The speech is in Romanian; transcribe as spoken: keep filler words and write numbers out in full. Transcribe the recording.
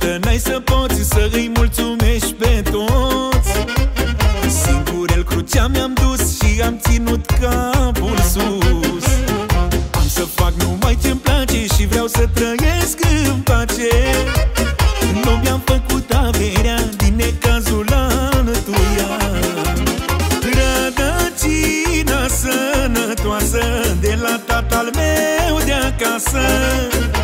Niciodată n-ai să poți să îi mulțumești pe toți. Singur el crucea mi-am dus și am ținut capul sus. Am să fac numai ce-mi place și vreau să trăiesc în pace. Nu mi-am făcut averea din necazul altuia. Rădăcina sănătoasă de la tatăl meu de acasă